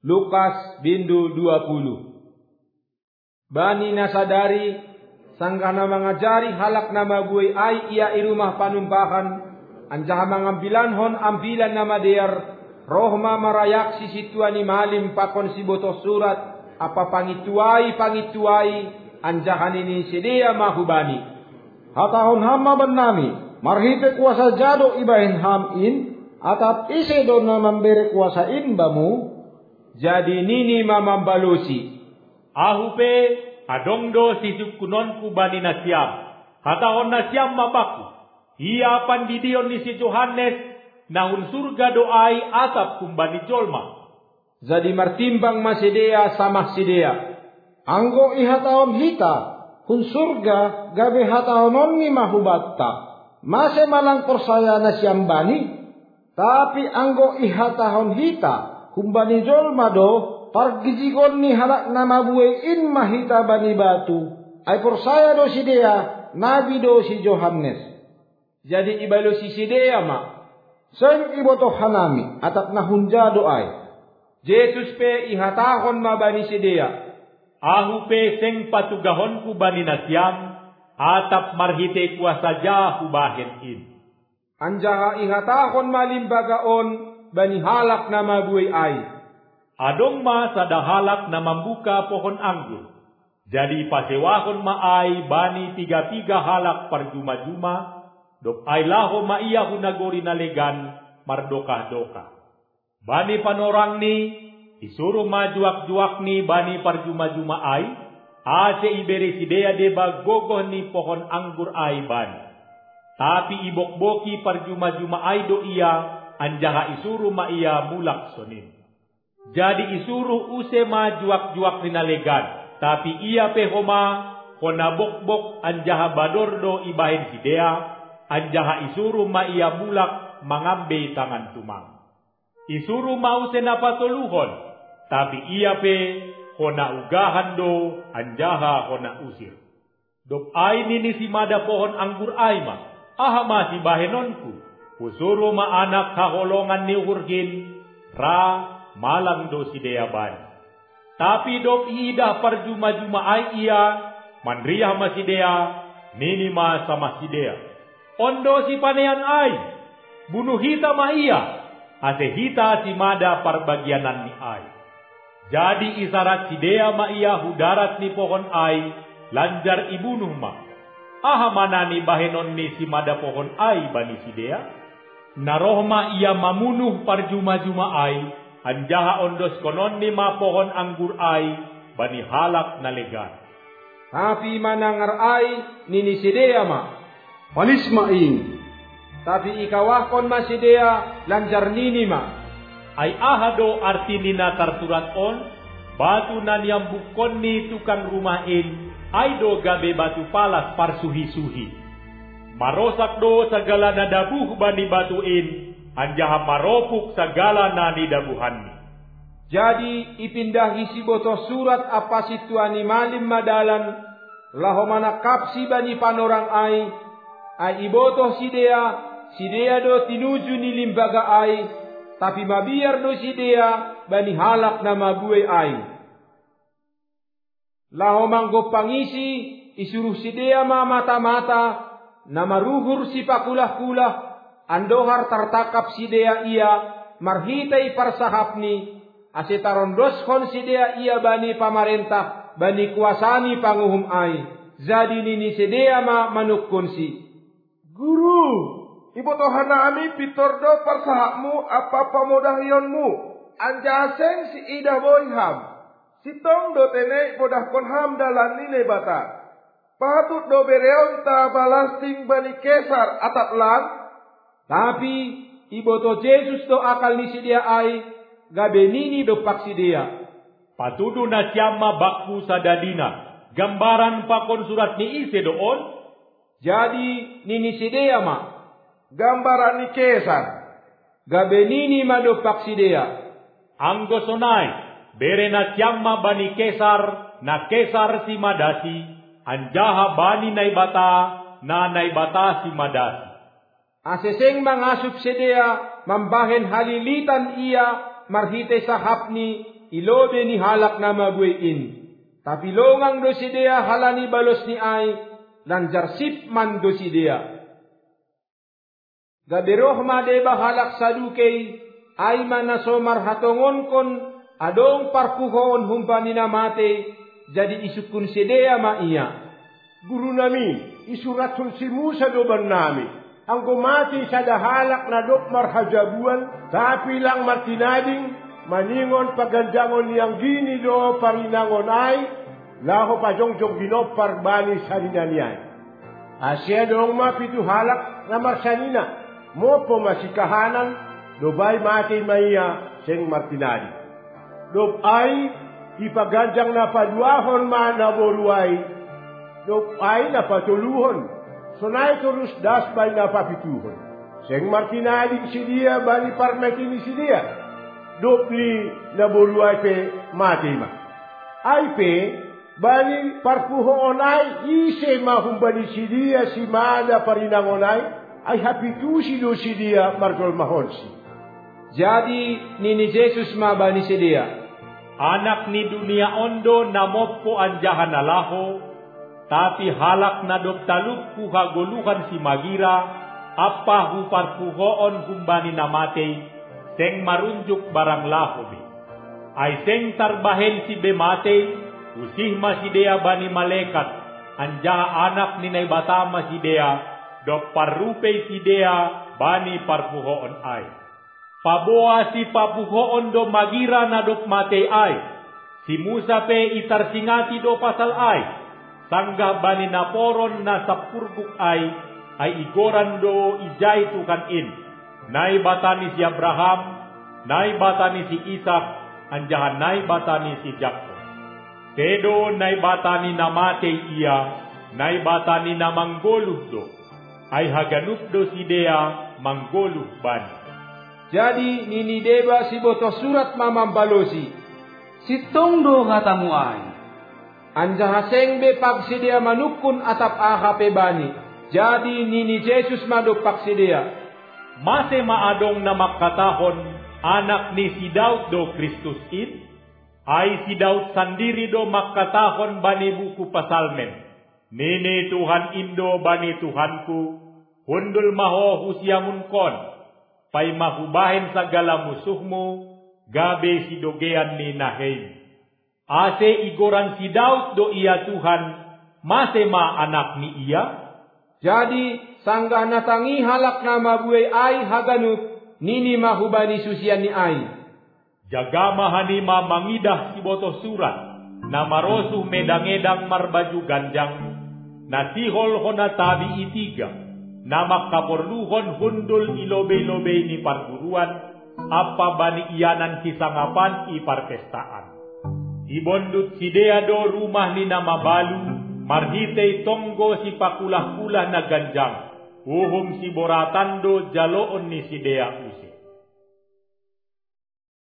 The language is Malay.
Lukas bindu 20. Bani nasadari sangkana mangajari halak nama buai ay ia irumah panumpakan anjaha mangambilanhon ambilan nama dear rohma marayak si situani malim pakon si boto surat apa pangituai anjahan ini sedia mahubani hatahon hamma benami marhite kuasa jado ibahin ham in atap ise dona memberi kuasa in bamu jadi nini mamambalusi ahupe adongdo sisuk kunonku bani nasiam hatahon nasiam mabaku ia pandidion ni si Johannes nahun surga doai atap kumbani jolma jadi martimbang masidea sama sidea anggo ihatahon hita hun surga gabe hatahon ni mahubatta mase malang persaya nasiam bani tapi anggo ihatahon hita kumbani jolma do pargijigon ni halak nama buwe in mahita bani batu ay persaya do si dea nabi do si Johannes jadi ibalo si sidea ma seng iboto hanami atap nahunja do ay Jesus pe ihatahon ma bani sidea ahu pe seng patugahon ku bani nasiam atap marhite kuasa ja hubahen in anjaha ihatahon malimbagaon bani halak nama buai ay adong ma sada halak na membuka pohon anggur jadi pasewahon ma ay bani tiga halak parjuma-juma dok ay laho ma iya hunagori nalegan mardokah-dokah bani panorang ni isuruh majuak-juak ni bani parjuma-juma ay ase iberi sidea deba gogoh ni pohon anggur ay bani tapi ibok-boki parjuma-juma ay do iya anjaha isuruh ma iya mulak sonin jadi isuruh use majuak-juak rinalegan tapi ia pehoma kona bok-bok anjaha badordo ibahin sidea anjaha isuruh ma ia mulak mangambe tangan tumang isuruh ma use napatoluhon tapi ia pe kona ugahan do anjaha kona usir dok ay nini si mada pohon anggur ay ma ahama si bahenonku usuruh ma anak kaholongan ni urgin ra malang do si dea bani tapi dok idah parjuma-juma ay ia mandriah ma si dea nini ma sama si dea ondo si panean ay bunuh hita ma ia ase hita si mada parbagianan ni ay jadi isarat si dea ma ia hudarat ni pohon ay lanjar ibunuh ma aha mana ni bahenon ni si mada pohon ay bani si dea narohma ia mamunuh parjuma-juma ay anjaha ondos konon ni ma pohon anggur ay bani halak nalegan tapi manangar ay nini sidea ma palis maing tapi ikawahkon ma sidea lanjar nini ma ay ahado arti nina tarturat on batu nan yang bukon ni tukang rumah in ay do gabe batu palas parsuhi-suhi marosak do segala nadabuh bani batuin anjaha maropuk segala nani dabuhan ni jadi ipindahi si boto surat apa situani malim madalan lahomana kapsi bani panorang ay iboto sidea do tinuju ni limbaga ay tapi mabiar do sidea bani halak nama buai ay lahomanggo pangisi isuruh sidea ma mata-mata nama ruhur si pakulah-kulah andohar tertakap sidea ia marhitai parsahapni asetaron doskon sidea ia bani pamarentah bani kuasani panguhum ai jadi nini sidea ma manukkun si guru iboto hanami pitordo parsahapmu apa pamodahyonmu anjaseng si ida boyham sitong do tene bodah konham dalan nile bata patut do bereon ta balasting bani kesar atap lang tapi iboto Jesus do akal ni sidea ai gabe nini do pak sidea patudu na siama bakku sadadina gambaran pakon surat ni ise doon jadi nini sidea ma gambaran ni kesar gabe nini ma do pak sidea anggo sonai bere na siama bani kesar na kesar si madasi anjaha bani naibata na naibata si madasi aseseng mangasup sidea mambahen halilitan ia marhite sahapni ilobe ni halak na mabuin. Tapi longang do si dea halani balos ni ay, lanjar sip man do si dea. Gaberoh ma deba halak sadukay, ay manasomar hatongon kon, adong parpuhoon humpani na mate, jadi isukun si dea ma iya. Guru nami, isuratun si Musa doban nami, ang gumati sa dahalak na dok marhajabuan, tapi lang martinading, maningon pagandangon niyang gini do parinangon ay, laho pa jongjong ginopar bani sa rinaniyay. Asya dong mapitu halak na marsanina, mo po masikahanan, dobay mati maiya seng martinadi. Dob ay, ipaganjang na paduahon man na boruay, dob ay napatuluhon, sonay turus das bay napapituhon. Seng martinadi si dia bani parmetini si dia, dob li na boruay pe mati ma. Ay pe, bani parpuhoon ay, ise mahumbani si dia si mada parinangon ay hapitu si do si dia margol mahonsi. Jadi nini Jesus mabani si dia. Anak ni dunia ondo namoppo anjahan alaho, tapi halak na doktaluk kuhagoluhan si magira, apa huparpuhoon humbani namate, seng marunjuk barang lahobi. Ay seng tarbahen si bemate, usih masidea bani malekat, anjaha anak ni naibata masidea, dok parrupe sidea bani parpuhoon ay. Paboa si papuhoon do magira na dok mate ay. Si Musa pe itarsingati do pasal ay. Sangga bani naporon na sapurguk ay igoran do ijay tukan in. Nay batani si Abraham, nay batani si Ishak, anjahan nay batani si Jacob. Tedo nay batani na mate iya, nay batani na manggoluh do. Ay haganup do si dea manggoluh bani. Jadi nini deba si boto surat mamambalosi. Sitong do katamu ay. Anjaha seng be pagsi dia manukun atap aha pe bani. Jadi nini Jesus madok pagsi dia. Mase maadong na makatahon anak ni si Daud do Kristus in. Ay si Daud sandiri do makatahon bani buku pasalmen. Nini Tuhan Indo bani Tuhanku. Hundul maho husiamun kon. Pay mahubahin sa gala musuhmo, gabe si dogean ni Nahem. Ase igoran si Daud do iya Tuhan, mase ma anak ni iya? Jadi, sangga natangi halak na mabuhay ay haganut, nini mahubani susian ni ay. Jaga mahanima mangidah si boto surat, na marosuh medang-edang marbaju ganjang, na sihol honatabi itiga. Namak kaporluhon hundul ilobe-lobe ni parguruan, apa bani iyanan kisangapan iparpestaan. Ibondut si dea do rumah ni nama balu, marhitei tonggo si pakulah-kulah na ganjang, uhum si boratan do jaloon ni si dea usi.